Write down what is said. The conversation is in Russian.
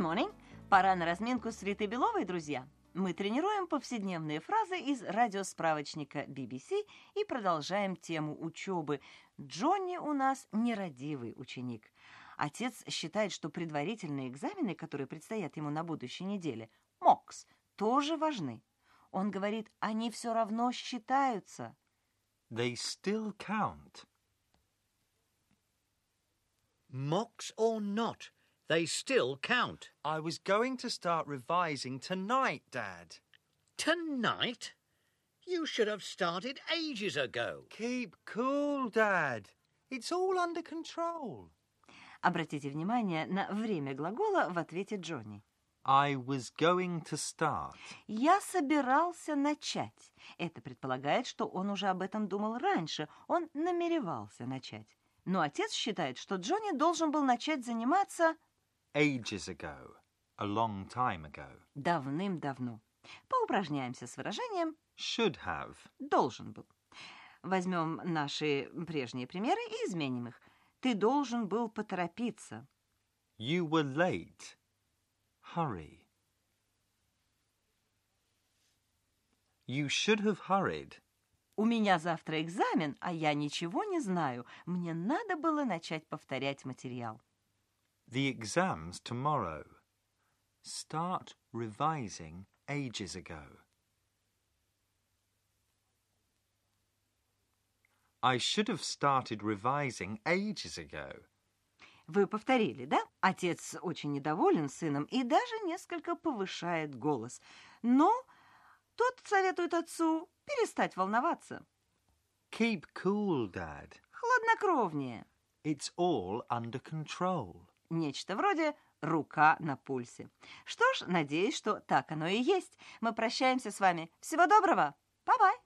morning! Пора на разминку с Ритой Беловой, друзья. Мы тренируем повседневные фразы из радиосправочника BBC и продолжаем тему учебы. Джонни у нас нерадивый ученик. Отец считает, что предварительные экзамены, которые предстоят ему на будущей неделе, mocks, тоже важны. Он говорит, они все равно считаются. They still count. Mocks or not, they still count. I was going to start revising tonight, Dad. Tonight? You should have started ages ago. Keep cool, Dad. It's all under control. Обратите внимание на время глагола в ответе Джонни. I was going to start. Я собирался начать. Это предполагает, что он уже об этом думал раньше. Он намеревался начать. Но отец считает, что Джонни должен был начать заниматься Ages ago. A long time ago. давным-давно. Поупражняемся с выражением Should have. «должен был». Возьмем наши прежние примеры и изменим их. Ты должен был поторопиться. You were late. Hurry. You should have hurried. У меня завтра экзамен, а я ничего не знаю. Мне надо было начать повторять материал. The exam's tomorrow. Start revising ages ago. I should have started revising ages ago. Вы повторили, да? Отец очень недоволен сыном и даже несколько повышает голос. Но тот советует отцу перестать волноваться. Keep cool, Dad. Хладнокровнее. It's all under control. Нечто вроде «рука на пульсе». Что ж, надеюсь, что так оно и есть. Мы прощаемся с вами. Всего доброго. Bye-bye.